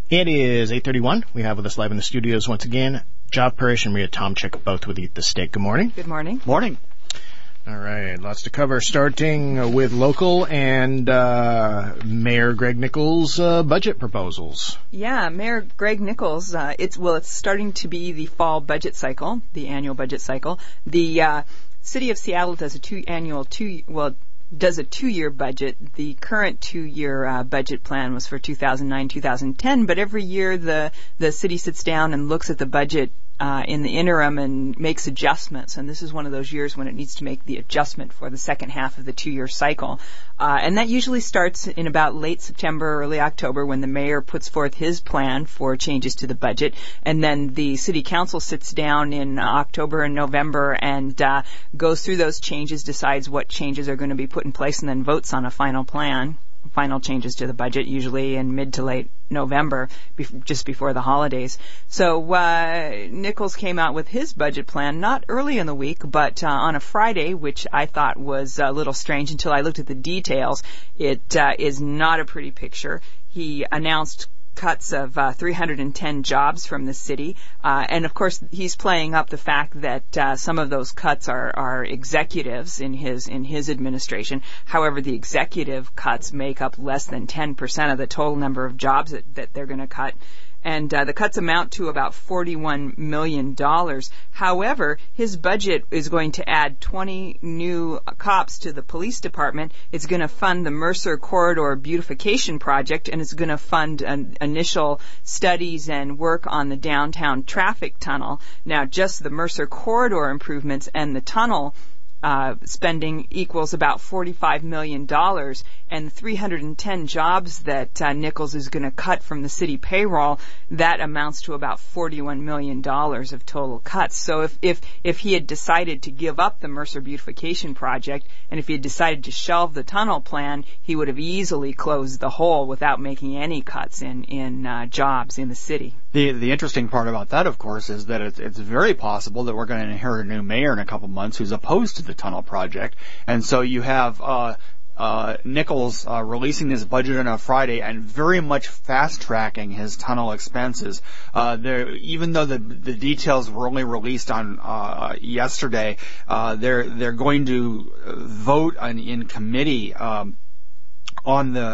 It is 8:31. We have with us live in the studios once again, Job Parrish and Maria Tomczyk, both with Eat the Steak. Good morning. Good morning. Morning. All right, lots to cover, starting with local and Mayor Greg Nichols' budget proposals. Yeah, Mayor Greg Nichols, it's starting to be the fall budget cycle, the annual budget cycle. The City of Seattle does a two-year budget. The current two-year budget plan was for 2009-2010, but every year the city sits down and looks at the budget in the interim and makes adjustments, and this is one of those years when it needs to make the adjustment for the second half of the two-year cycle. And that usually starts in about late September, early October, when the mayor puts forth his plan for changes to the budget, and then the city council sits down in October and November and goes through those changes, decides what changes are going to be put in place, and then votes on a final changes to the budget, usually in mid to late November, just before the holidays. So Nichols came out with his budget plan not early in the week, but on a Friday, which I thought was a little strange until I looked at the details. It is not a pretty picture. He announced cuts of 310 jobs from the city. And of course, he's playing up the fact that some of those cuts are executives in his administration. However, the executive cuts make up less than 10% of the total number of jobs that they're going to cut. And the cuts amount to about $41 million. However, his budget is going to add 20 new cops to the police department. It's going to fund the Mercer Corridor Beautification Project, and it's going to fund initial studies and work on the downtown traffic tunnel. Now, just the Mercer Corridor improvements and the tunnel spending equals about $45 million, and 310 jobs that Nichols is going to cut from the city payroll, that amounts to about $41 million of total cuts. So if he had decided to give up the Mercer Beautification Project, and if he had decided to shelve the tunnel plan, he would have easily closed the hole without making any cuts in jobs in the city. The interesting part about that, of course, is that it's very possible that we're going to inherit a new mayor in a couple months who's opposed to the tunnel project. And so you have Nichols releasing his budget on a Friday and very much fast-tracking his tunnel expenses. Even though the details were only released on yesterday, they're going to vote in committee on the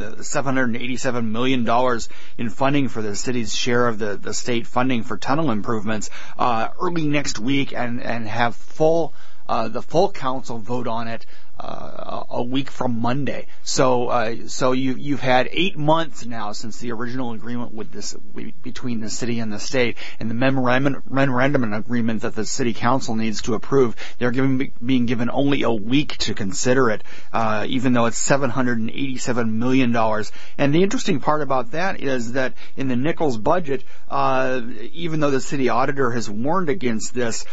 $787 million in funding for the city's share of the state funding for tunnel improvements early next week, and have the full council vote on it a week from Monday. So you've had 8 months now since the original agreement between the city and the state, and the memorandum agreement that the city council needs to approve. They're being given only a week to consider it, even though it's $787 million. And the interesting part about that is that in the Nichols budget, even though the city auditor has warned against this,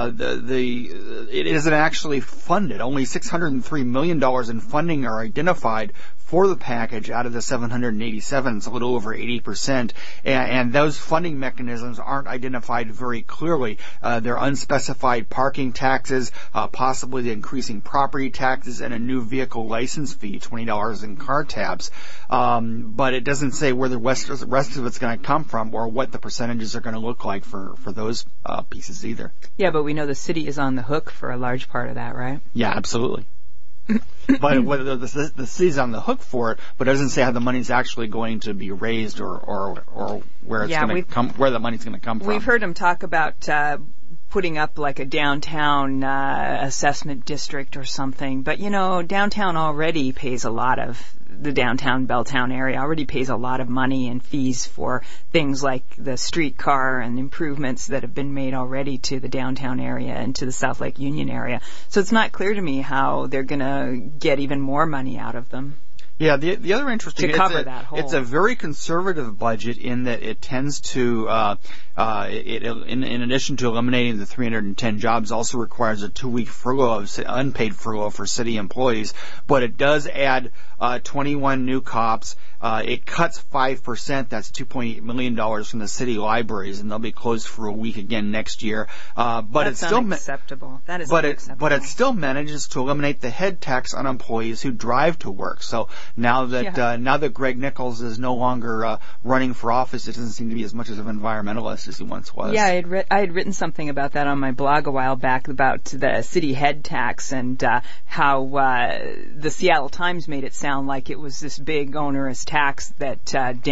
it isn't actually funded. Only $603 million in funding are identified for the package out of the 787. It's a little over 80%. And those funding mechanisms aren't identified very clearly. They're unspecified parking taxes, possibly the increasing property taxes, and a new vehicle license fee, $20 in car tabs. But it doesn't say where the rest of it's going to come from, or what the percentages are going to look like for those pieces either. Yeah, but we know the city is on the hook for a large part of that, right? Yeah, absolutely. But whether the city's on the hook for it, but it doesn't say how the money's actually going to be raised or where it's going to come, where the money's going to come from. We've heard him talk about putting up like a downtown assessment district or something. But, downtown already pays a lot of, the downtown Belltown area already pays a lot of money and fees for things like the streetcar and improvements that have been made already to the downtown area and to the South Lake Union area. So it's not clear to me how they're going to get even more money out of them. Yeah, the other interesting, to cover that hole. It's a very conservative budget in that it tends to in addition to eliminating the 310 jobs, also requires a 2-week furlough, unpaid furlough for city employees. But it does add 21 new cops. It cuts 5%. That's $2.8 million from the city libraries, and they'll be closed for a week again next year. But that's it's still unacceptable. That is unacceptable. But it still manages to eliminate the head tax on employees who drive to work. So now that Greg Nickels is no longer running for office, it doesn't seem to be as much of an environmentalist as he once was. Yeah, I had written something about that on my blog a while back about the city head tax and how the Seattle Times made it sound like it was this big onerous tax that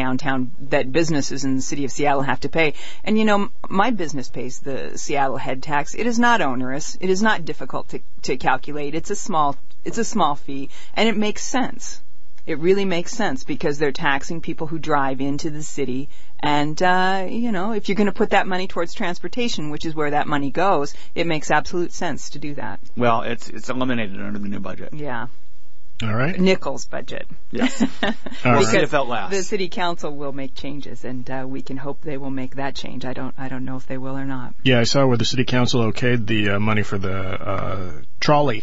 that businesses in the city of Seattle have to pay. And my business pays the Seattle head tax. It is not onerous. It is not difficult to calculate. It's a small fee, and it makes sense. It really makes sense because they're taxing people who drive into the city. And, if you're going to put that money towards transportation, which is where that money goes, it makes absolute sense to do that. Well, it's eliminated under the new budget. Yeah. All right. Nickels budget. Yes. All right. If it lasts. The city council will make changes, and we can hope they will make that change. I don't know if they will or not. Yeah, I saw where the city council okayed the money for the trolley.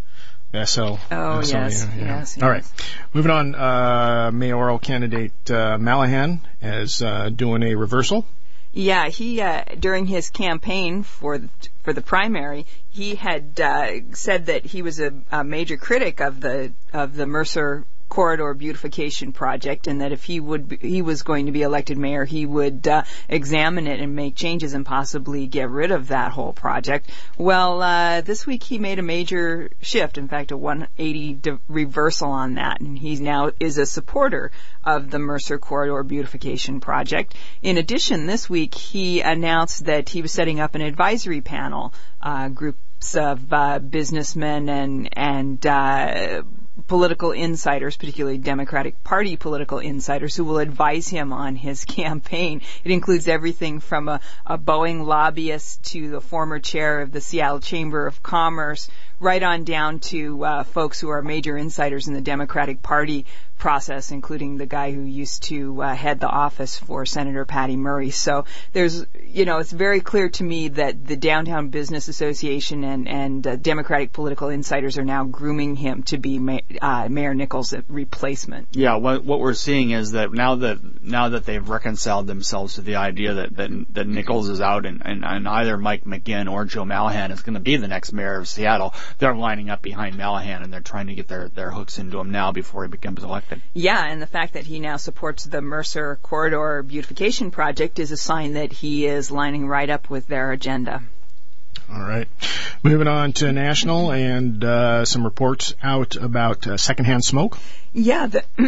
SL. Oh, yes. All right. Moving on, mayoral candidate Malahan is doing a reversal. Yeah, he during his campaign for the primary, he had said that he was a major critic of the Mercer Corridor Beautification Project, and that if he was going to be elected mayor, he would examine it and make changes and possibly get rid of that whole project. Well, this week he made a major shift, in fact, a 180 reversal on that, and he now is a supporter of the Mercer Corridor Beautification Project. In addition, this week he announced that he was setting up an advisory panel, groups of businessmen and political insiders, particularly Democratic Party political insiders, who will advise him on his campaign. It includes everything from a Boeing lobbyist to the former chair of the Seattle Chamber of Commerce, right on down to folks who are major insiders in the Democratic Party process, including the guy who used to head the office for Senator Patty Murray. So there's, it's very clear to me that the Downtown Business Association and Democratic political insiders are now grooming him to be Mayor Nickels' replacement. Yeah, what we're seeing is that now that they've reconciled themselves to the idea that Nickels is out and either Mike McGinn or Joe Malahan is going to be the next mayor of Seattle, they're lining up behind Malahan and they're trying to get their hooks into him now before he becomes elected. Yeah, and the fact that he now supports the Mercer Corridor Beautification Project is a sign that he is lining right up with their agenda. All right. Moving on to national and some reports out about secondhand smoke. Yeah,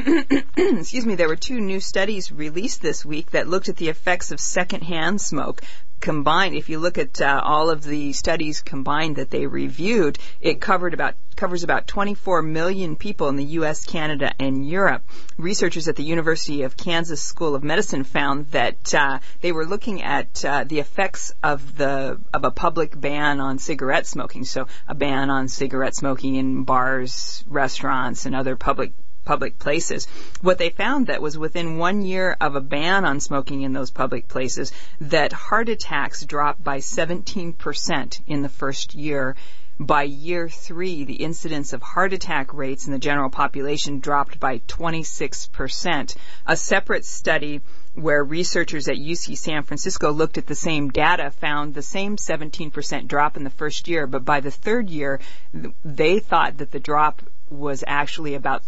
excuse me, there were 2 new studies released this week that looked at the effects of secondhand smoke. Combined, if you look at all of the studies combined that they reviewed, it covers about 24 million people in the U.S., Canada, and Europe. Researchers at the University of Kansas School of Medicine found that they were looking at the effects of a public ban on cigarette smoking. So a ban on cigarette smoking in bars, restaurants, and other public places. What they found that was within 1 year of a ban on smoking in those public places, that heart attacks dropped by 17% in the first year. By year 3, the incidence of heart attack rates in the general population dropped by 26%. A separate study where researchers at UC San Francisco looked at the same data found the same 17% drop in the first year, but by the 3rd year, they thought that the drop was actually about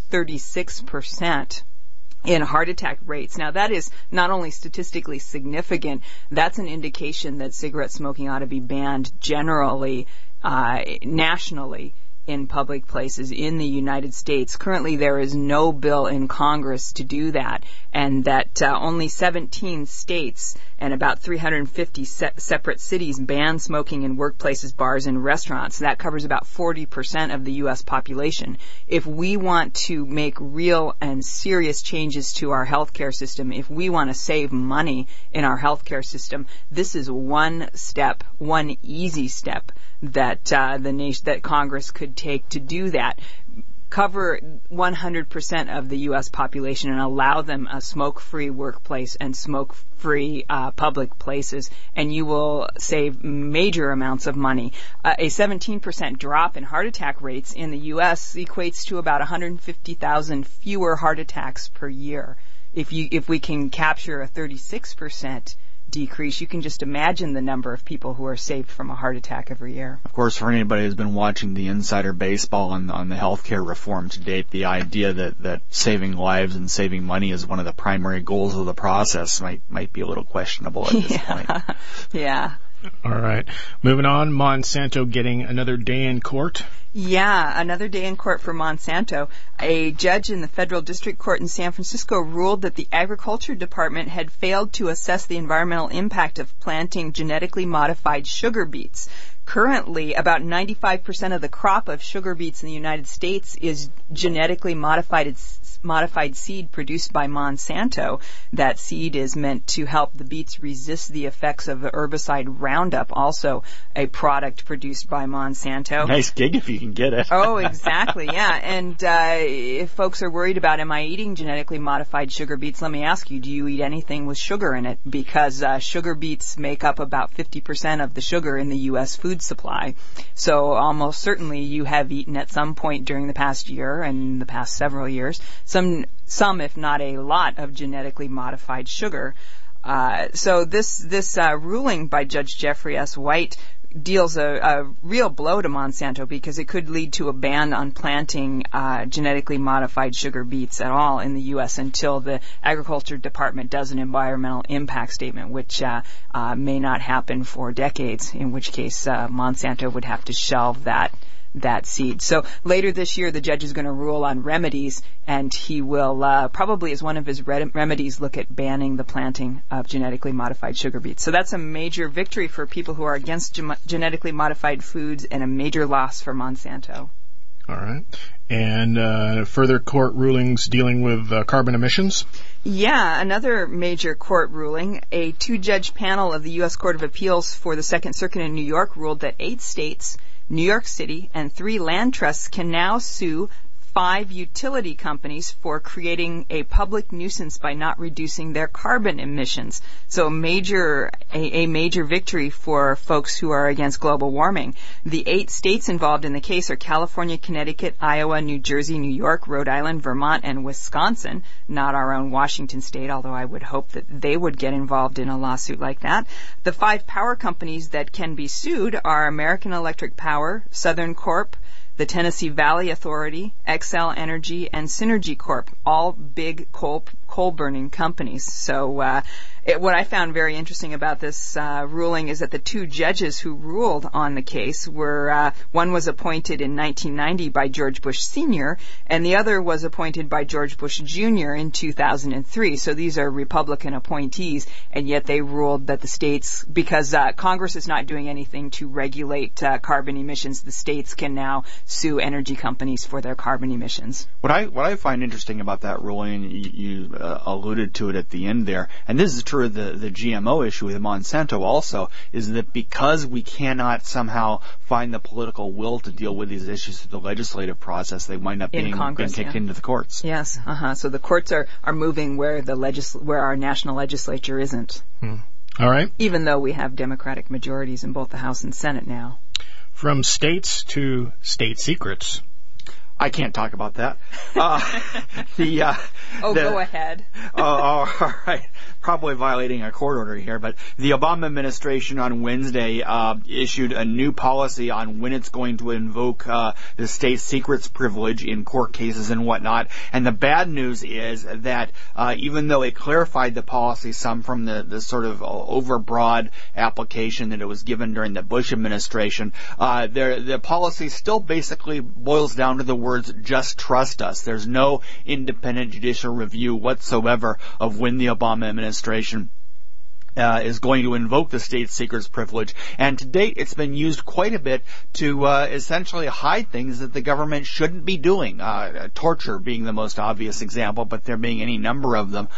36% in heart attack rates. Now, that is not only statistically significant, that's an indication that cigarette smoking ought to be banned generally, nationally, in public places in the United States. Currently, there is no bill in Congress to do that, and that only 17 states and about 350 separate cities ban smoking in workplaces, bars, and restaurants. That covers about 40% of the U.S. population. If we want to make real and serious changes to our healthcare system, if we want to save money in our healthcare system, this is one easy step that that Congress could take to do that. cover 100% of the U.S. population and allow them a smoke-free workplace and smoke-free public places, and you will save major amounts of money. A 17% drop in heart attack rates in the U.S. equates to about 150,000 fewer heart attacks per year. If we can capture a 36% decrease, you can just imagine the number of people who are saved from a heart attack every year. Of course, for anybody who's been watching the insider baseball on the healthcare reform to date, the idea that saving lives and saving money is one of the primary goals of the process might be a little questionable at this point. Yeah. All right. Moving on, Monsanto getting another day in court. Yeah, another day in court for Monsanto. A judge in the Federal District Court in San Francisco ruled that the Agriculture Department had failed to assess the environmental impact of planting genetically modified sugar beets. Currently, about 95% of the crop of sugar beets in the United States is genetically modified seed produced by Monsanto. That seed is meant to help the beets resist the effects of the herbicide Roundup, also a product produced by Monsanto. Nice gig if you can get it. Oh, exactly, yeah. And if folks are worried about, am I eating genetically modified sugar beets, let me ask you, do you eat anything with sugar in it? Because sugar beets make up about 50% of the sugar in the U.S. food supply. So almost certainly you have eaten at some point during the past year and the past several years some, if not a lot, of genetically modified sugar. So this ruling by Judge Jeffrey S. White deals a real blow to Monsanto because it could lead to a ban on planting genetically modified sugar beets at all in the U.S. until the Agriculture Department does an environmental impact statement, which may not happen for decades, in which case Monsanto would have to shelve that seed. So later this year, the judge is going to rule on remedies, and he will probably, as one of his remedies, look at banning the planting of genetically modified sugar beets. So that's a major victory for people who are against genetically modified foods and a major loss for Monsanto. All right. And further court rulings dealing with carbon emissions? Yeah, another major court ruling. A 2-judge panel of the U.S. Court of Appeals for the Second Circuit in New York ruled that 8 states, New York City, and 3 land trusts can now sue 5 utility companies for creating a public nuisance by not reducing their carbon emissions. So a major victory for folks who are against global warming. The 8 states involved in the case are California, Connecticut, Iowa, New Jersey, New York, Rhode Island, Vermont, and Wisconsin, not our own Washington state, although I would hope that they would get involved in a lawsuit like that. The 5 power companies that can be sued are American Electric Power, Southern Corp, the Tennessee Valley Authority, Xcel Energy, and Synergy Corp, all big coal-burning companies. So what I found very interesting about this ruling is that the 2 judges who ruled on the case were, one was appointed in 1990 by George Bush Sr., and the other was appointed by George Bush Jr. in 2003. So these are Republican appointees, and yet they ruled that the states, because Congress is not doing anything to regulate carbon emissions, the states can now sue energy companies for their carbon emissions. What I find interesting about that ruling, you alluded to it at the end there, and this is true of the GMO issue with Monsanto also, is that because we cannot somehow find the political will to deal with these issues through the legislative process, they wind up being kicked into the courts. Yes, So the courts are moving where where our national legislature isn't. All right. Even though we have Democratic majorities in both the House and Senate now. From states to state secrets. I can't talk about that. Go ahead. All right. Probably violating a court order here, but the Obama administration on Wednesday issued a new policy on when it's going to invoke the state secrets privilege in court cases and whatnot. And the bad news is that even though it clarified the policy some from the sort of overbroad application that it was given during the Bush administration, the policy still basically boils down to the words, just trust us. There's no independent judicial review whatsoever of when the Obama administration is going to invoke the state secrets privilege, and to date it's been used quite a bit to essentially hide things that the government shouldn't be doing. Torture being the most obvious example, but there being any number of them.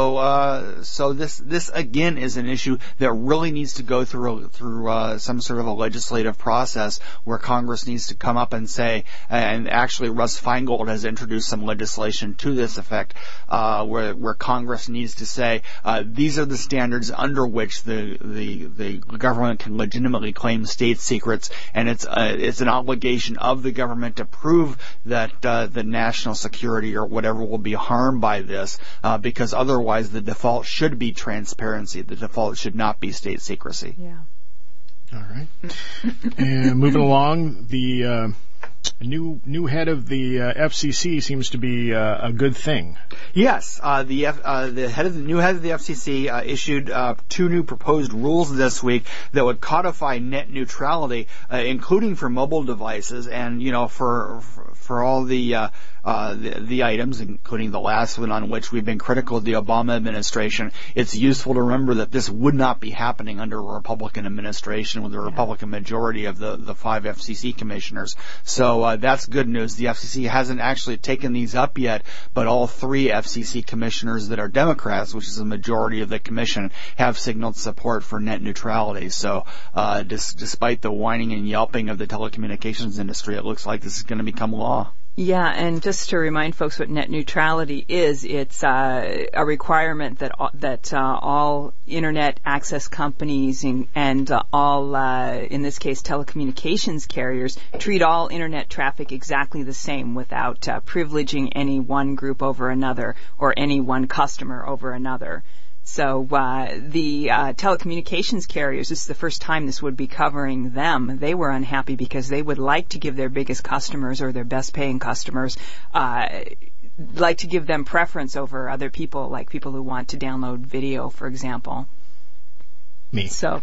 So this again is an issue that really needs to go through some sort of a legislative process where Congress needs to come up and say, and actually Russ Feingold has introduced some legislation to this effect, where Congress needs to say these are the standards under which the government can legitimately claim state secrets, and it's an obligation of the government to prove that the national security or whatever will be harmed by this, because otherwise the default should be transparency. The default should not be state secrecy. Yeah. All right. And moving along, the new head of the FCC seems to be a good thing. Yes, the new head of the FCC issued 2 new proposed rules this week that would codify net neutrality, including for mobile devices, and for all the items, including the last one on which we've been critical of the Obama administration. It's useful to remember that this would not be happening under a Republican administration with a Republican majority of the 5 FCC commissioners. So that's good news. The FCC hasn't actually taken these up yet, but all 3 FCC commissioners that are Democrats, which is a majority of the commission, have signaled support for net neutrality. So despite the whining and yelping of the telecommunications industry, it looks like this is going to become law. Yeah, and just to remind folks what net neutrality is, it's a requirement that all internet access companies and all, in this case, telecommunications carriers treat all internet traffic exactly the same without privileging any one group over another or any one customer over another. So the telecommunications carriers, this is the first time this would be covering them. They were unhappy because they would like to give their biggest customers or their best paying customers, like to give them preference over other people, like people who want to download video, for example. Me. So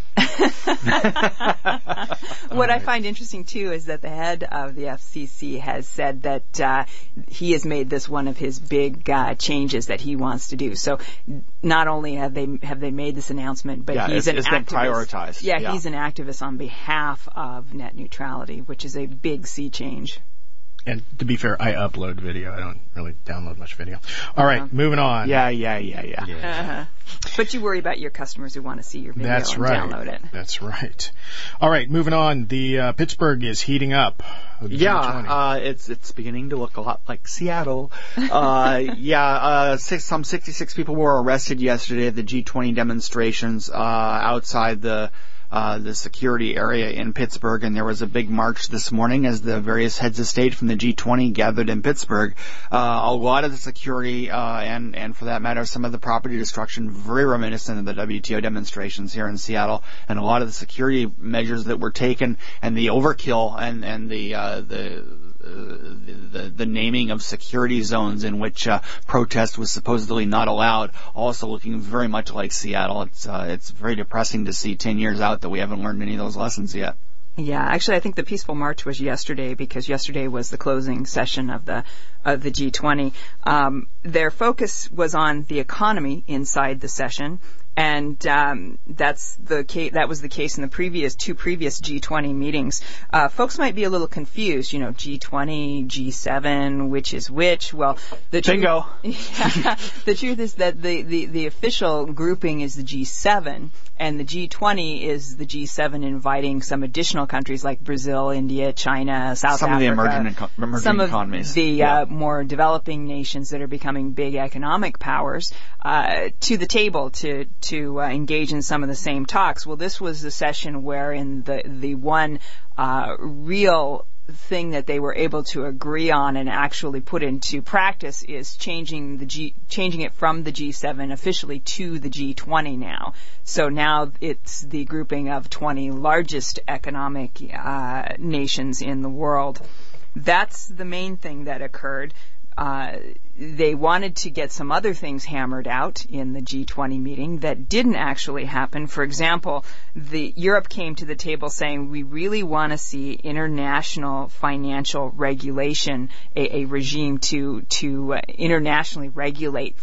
what I find interesting too is that the head of the FCC has said that he has made this one of his big changes that he wants to do. So not only have they made this announcement, but he's an activist. Been prioritized. Yeah, he's an activist on behalf of net neutrality, which is a big sea change. And to be fair, I upload video. I don't really download much video. All right, moving on. Yeah. But you worry about your customers who want to see your video and download it. That's right. All right, moving on. The Pittsburgh is heating up. It's beginning to look a lot like Seattle. Some 66 people were arrested yesterday at the G20 demonstrations outside the security area in Pittsburgh, and there was a big march this morning as the various heads of state from the G20 gathered in Pittsburgh. A lot of the security and for that matter some of the property destruction very reminiscent of the WTO demonstrations here in Seattle, and a lot of the security measures that were taken and the overkill and the naming of security zones in which protest was supposedly not allowed, also looking very much like Seattle. It's very depressing to see 10 years out that we haven't learned any of those lessons yet. Yeah, actually, I think the peaceful march was yesterday because yesterday was the closing session of the G20. Their focus was on the economy inside the session. And that was the case in the two previous G20 meetings. Folks might be a little confused, G20, G7, which is which. Well, the truth is that the official grouping is the G7, and the G20 is the G7 inviting some additional countries like Brazil, India, China, South Africa. Some of the emerging economies. Some of the more developing nations that are becoming big economic powers to the table to engage in some of the same talks. Well, this was the session wherein the one real thing that they were able to agree on and actually put into practice is changing it from the G7 officially to the G20 now. So now it's the grouping of 20 largest economic nations in the world. That's the main thing that occurred. They wanted to get some other things hammered out in the G20 meeting that didn't actually happen. For example, Europe came to the table saying we really want to see international financial regulation, a regime to internationally regulate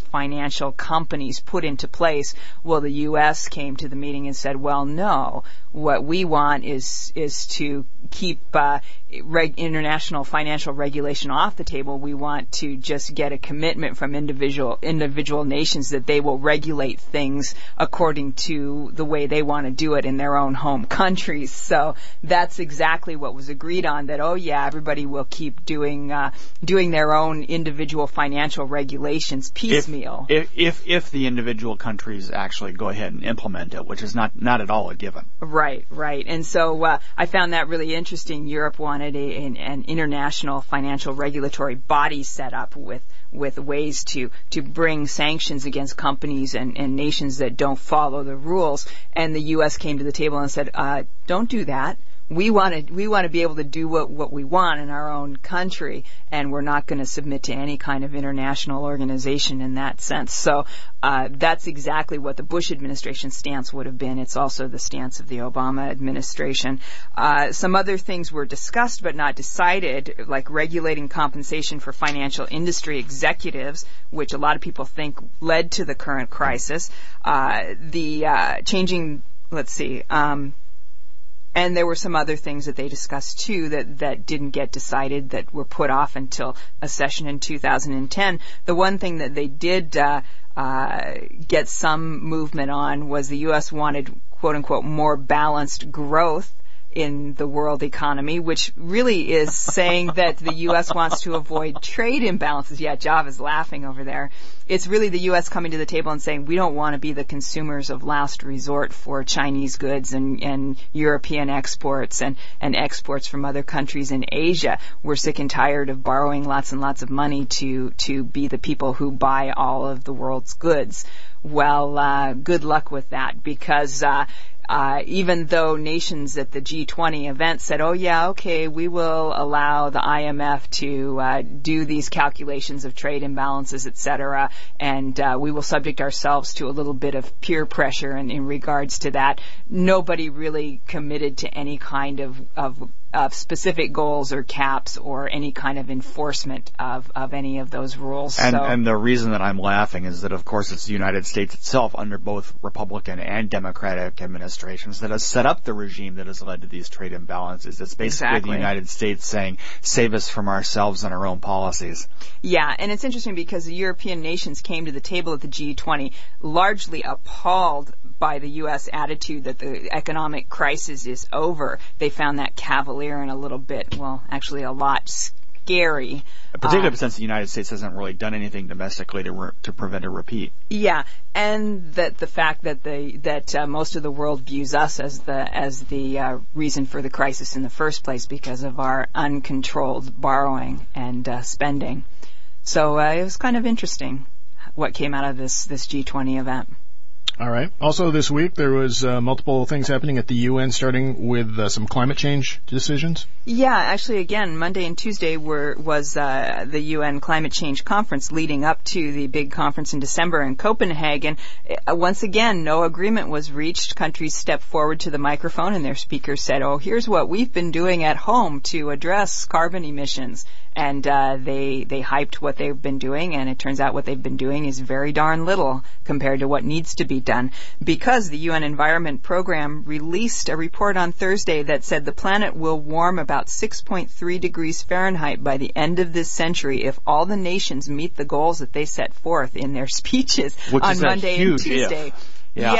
financial companies put into place. Well, the U.S. came to the meeting and said, well, no, what we want is to keep international financial regulation off the table. We want to just get a commitment from individual nations that they will regulate things according to the way they want to do it in their own home countries. So that's exactly what was agreed on, that, oh yeah, everybody will keep doing their own individual financial regulations piecemeal. If the individual countries actually go ahead and implement it, which is not at all a given. Right. And so I found that really interesting. Europe wanted an international financial regulatory body set up with ways to bring sanctions against companies and nations that don't follow the rules. And the U.S. came to the table and said, don't do that. We want to be able to do what we want in our own country, and we're not going to submit to any kind of international organization in that sense. So that's exactly what the Bush administration stance would have been. It's also the stance of the Obama administration. Some other things were discussed but not decided, like regulating compensation for financial industry executives, which a lot of people think led to the current crisis. And there were some other things that they discussed, too, that didn't get decided, that were put off until a session in 2010. The one thing that they did get some movement on was the U.S. wanted, quote-unquote, more balanced growth in the world economy, which really is saying that the U.S. wants to avoid trade imbalances. Yeah, Java's laughing over there. It's really the U.S. coming to the table and saying we don't want to be the consumers of last resort for Chinese goods and European exports and exports from other countries in Asia. We're sick and tired of borrowing lots and lots of money to be the people who buy all of the world's goods. Well, good luck with that, because even though nations at the G20 event said, oh yeah, okay, we will allow the IMF to do these calculations of trade imbalances, et cetera, and we will subject ourselves to a little bit of peer pressure in regards to that, nobody really committed to any kind of specific goals or caps or any kind of enforcement of any of those rules. And the reason that I'm laughing is that, of course, it's the United States itself, under both Republican and Democratic administrations, that has set up the regime that has led to these trade imbalances. It's basically the United States saying, save us from ourselves and our own policies. Yeah, and it's interesting because the European nations came to the table at the G20 largely appalled by the U.S. attitude that the economic crisis is over. They found that cavalier and a little bit, well, actually a lot scary. Particularly since the United States hasn't really done anything domestically to prevent a repeat. Yeah, and that the fact that most of the world views us as the reason for the crisis in the first place because of our uncontrolled borrowing and spending. So it was kind of interesting what came out of this G20 event. All right. Also this week there was multiple things happening at the UN, starting with some climate change decisions. Yeah, actually, again, Monday and Tuesday was the UN Climate Change Conference leading up to the big conference in December in Copenhagen. Once again, no agreement was reached. Countries stepped forward to the microphone and their speakers said, oh, here's what we've been doing at home to address carbon emissions. And they hyped what they've been doing, and it turns out what they've been doing is very darn little compared to what needs to be done. Because the UN Environment Program released a report on Thursday that said the planet will warm about 6.3 degrees Fahrenheit by the end of this century if all the nations meet the goals that they set forth in their speeches on Monday and Tuesday. If.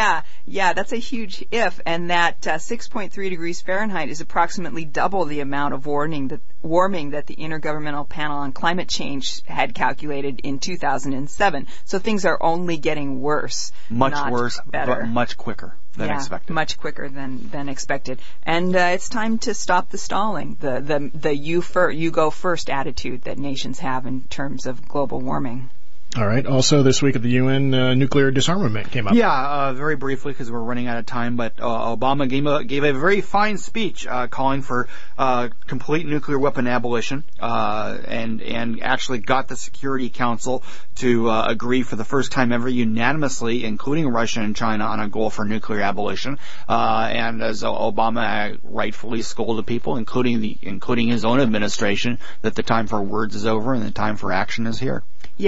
Yeah, that's a huge if, and that 6.3 degrees Fahrenheit is approximately double the amount of warming that the Intergovernmental Panel on Climate Change had calculated in 2007. So things are only getting worse, much not worse, better. But much quicker than expected. Much quicker than expected. And it's time to stop the stalling, the you go first attitude that nations have in terms of global warming. All right. Also this week at the UN, nuclear disarmament came up. Yeah, very briefly because we're running out of time, but Obama gave a very fine speech calling for complete nuclear weapon abolition and actually got the Security Council to agree for the first time ever unanimously, including Russia and China, on a goal for nuclear abolition. And as Obama rightfully scolded people, including his own administration, that the time for words is over and the time for action is here. Yeah, it was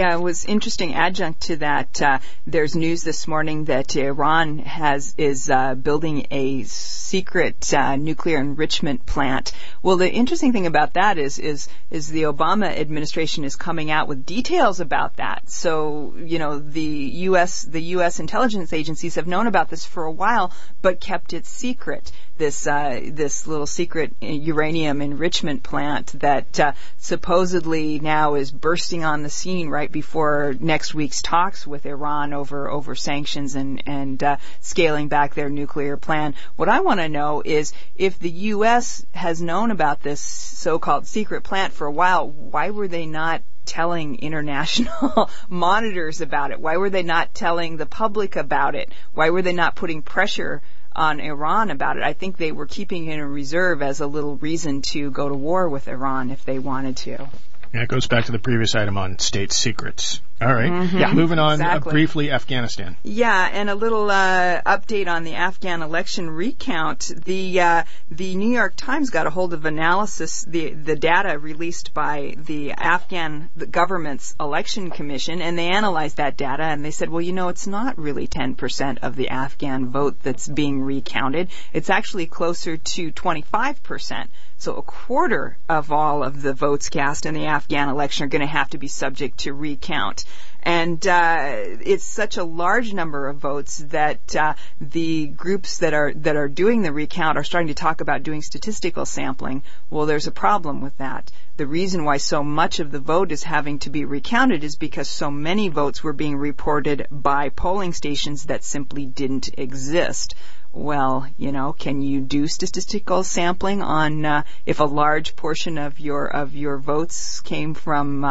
interesting adjunct to that. There's news this morning that Iran is building a secret nuclear enrichment plant. Well, the interesting thing about that is the Obama administration is coming out with details about that. So, the U.S. intelligence agencies have known about this for a while, but kept it secret. This little secret uranium enrichment plant that supposedly now is bursting on the scene right before next week's talks with Iran over sanctions and scaling back their nuclear plan. What I want to know is, if the U.S. has known about this so-called secret plant for a while, why were they not telling international monitors about it? Why were they not telling the public about it? Why were they not putting pressure on Iran about it? I think they were keeping it in reserve as a little reason to go to war with Iran if they wanted to. Yeah, it goes back to the previous item on state secrets. All right. Mm-hmm. Yeah. Moving on Exactly. briefly, Afghanistan. Yeah, and a little update on the Afghan election recount. The New York Times got a hold of analysis, the data released by the government's election commission, and they analyzed that data, and they said, well, it's not really 10% of the Afghan vote that's being recounted. It's actually closer to 25%. So a quarter of all of the votes cast in the Afghan election are going to have to be subject to recount. And it's such a large number of votes that the groups that are doing the recount are starting to talk about doing statistical sampling. Well, there's a problem with that. The reason why so much of the vote is having to be recounted is because so many votes were being reported by polling stations that simply didn't exist. Well, can you do statistical sampling on if a large portion of your votes came from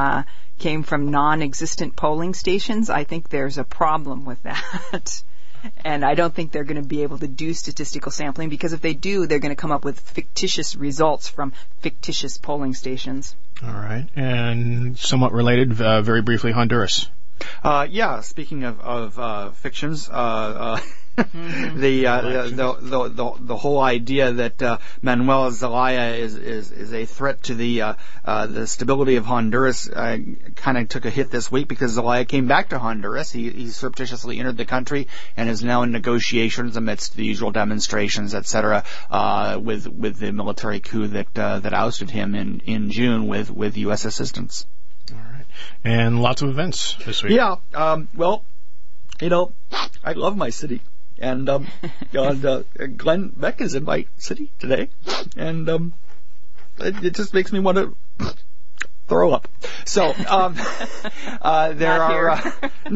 non-existent polling stations? I think there's a problem with that. And I don't think they're going to be able to do statistical sampling, because if they do, they're going to come up with fictitious results from fictitious polling stations. All right. And somewhat related, very briefly, Honduras. Speaking of fictions, Mm-hmm. the whole idea that Manuel Zelaya is a threat to the stability of Honduras kind of took a hit this week, because Zelaya came back to Honduras. He surreptitiously entered the country and is now in negotiations amidst the usual demonstrations, etc., with the military coup that ousted him in June with U.S. assistance. All right. And lots of events this week. Yeah. I love my city. And Glenn Beck is in my city today, and it just makes me want to throw up. So there are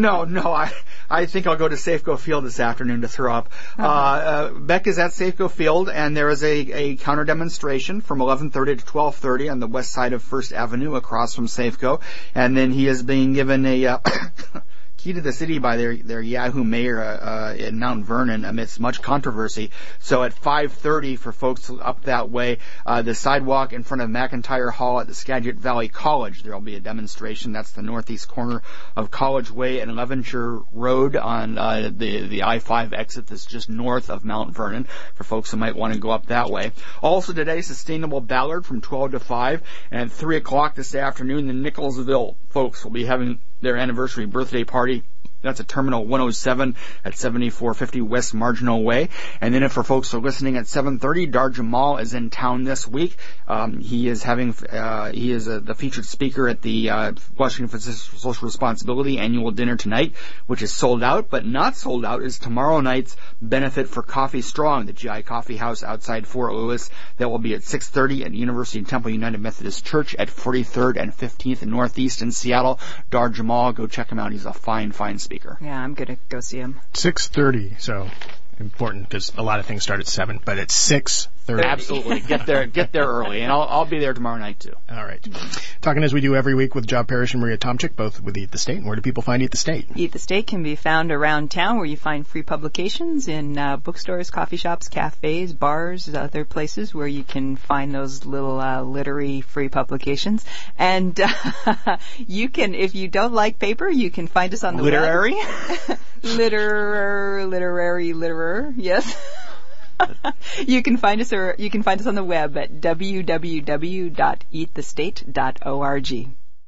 I think I'll go to Safeco Field this afternoon to throw up. Beck is at Safeco Field, and there is a counter demonstration from 11:30 to 12:30 on the west side of First Avenue across from Safeco, and then he is being given a key to the city by their Yahoo mayor in Mount Vernon amidst much controversy. So at 5:30 for folks up that way, the sidewalk in front of McIntyre Hall at the Skagit Valley College, there will be a demonstration. That's the northeast corner of College Way and Levenshire Road on the I-5 exit that's just north of Mount Vernon for folks who might want to go up that way. Also today, Sustainable Ballard from 12 to 5, and at 3 o'clock this afternoon, the Nicholsville folks will be having their anniversary birthday party. That's at Terminal 107 at 7450 West Marginal Way. And then if for folks who are listening at 7:30, Dar Jamal is in town this week. He is the featured speaker at the Washington for Social Responsibility annual dinner tonight, which is sold out. But not sold out is tomorrow night's benefit for Coffee Strong, the GI Coffee House outside Fort Lewis. That will be at 6:30 at University of Temple United Methodist Church at 43rd and 15th in Northeast in Seattle. Dar Jamal, go check him out. He's a fine speaker. Yeah, I'm going to go see him. 6:30, so important because a lot of things start at 7, but it's 6:30. Absolutely. Get there early, and I'll be there tomorrow night too. All right. Talking as we do every week with Job Parrish and Maria Tomczyk, both with Eat the State. And where do people find Eat the State? Eat the State can be found around town where you find free publications in bookstores, coffee shops, cafes, bars, other places where you can find those little literary free publications. And you can, if you don't like paper, you can find us on the literary? web. Literary, yes. You can find us on the web at www.eatthestate.org.